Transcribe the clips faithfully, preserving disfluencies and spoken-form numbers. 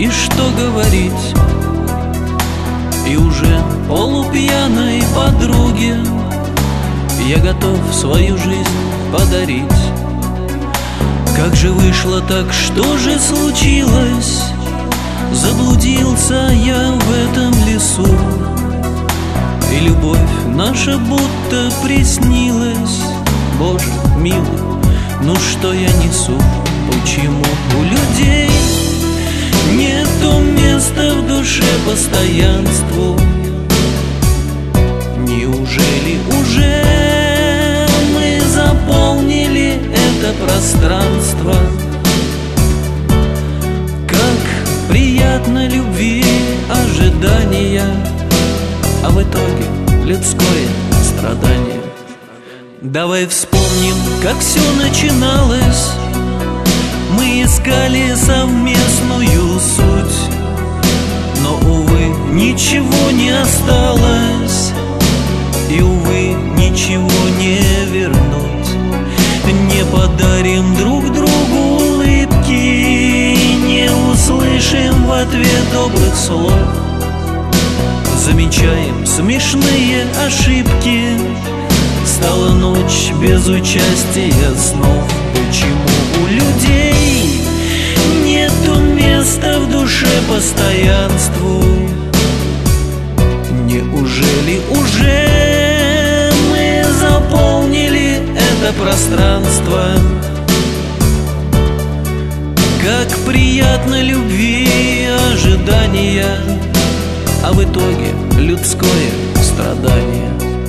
и что говорить. И уже полупьяной подруге я готов свою жизнь подарить. Как же вышло так, что же случилось? Заблудился я в этом лесу, и любовь наша будто приснилась. Боже милый, ну что я несу? Почему у людей нету места в душе постоянству? Неужели уже мы заполнили это пространство? Как приятно любви ожидания, а в итоге людское страдание. Давай вспомним, как все начиналось. Мы искали совместную суть, но, увы, ничего не осталось, и, увы, ничего не вернуть. Не подарим друг другу улыбки, не услышим в ответ добрых слов. Замечаем смешные ошибки, стала ночь без участия снов. Почему у людей нету места в душе постоянству? Неужели уже мы заполнили это пространство? Как приятно любви ожидания, а в итоге людское страдание.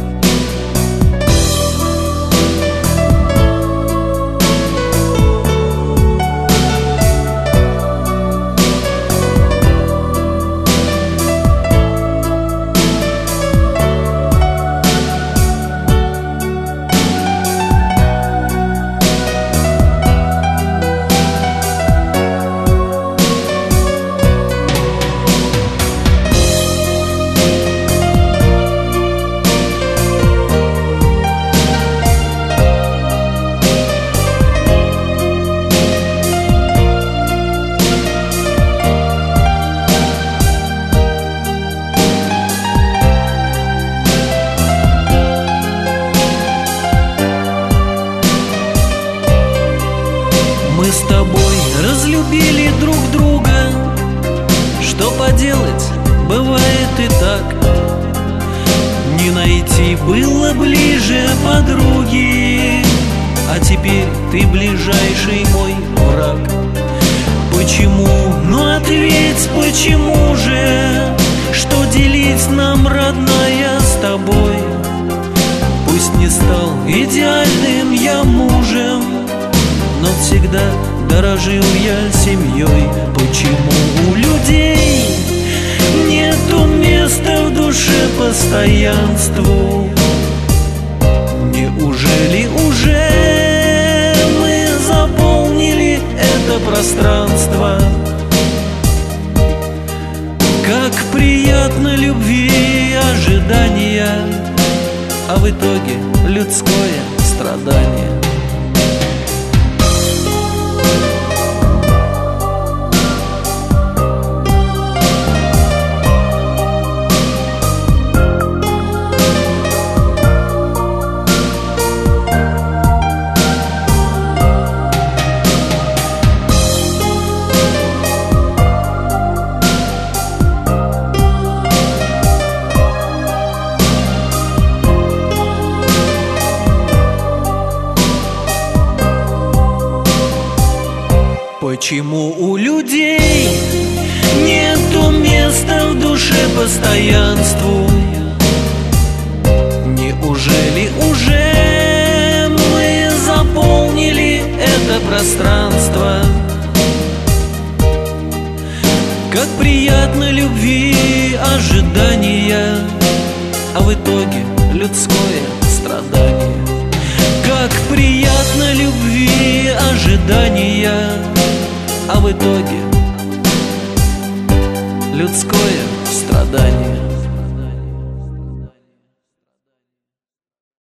Мы с тобой разлюбили друг друга, что поделать, бывает и так. Не найти было ближе подруги, а теперь ты ближайший мой враг. Почему? Ну ответь, почему же? Что делить нам, родная, с тобой? Пусть не стал идеальным я мужем, но всегда дорожил я семьей. Почему у людей нету места в душе постоянству? Неужели уже мы заполнили это пространство? Как приятно любви ожидания, а в итоге людское страдание. Почему у людей нету места в душе постоянству? Неужели уже мы заполнили это пространство? Как приятно любви ожидания, а в итоге людское страдание. Как приятно любви ожидания, а в итоге людское страдание.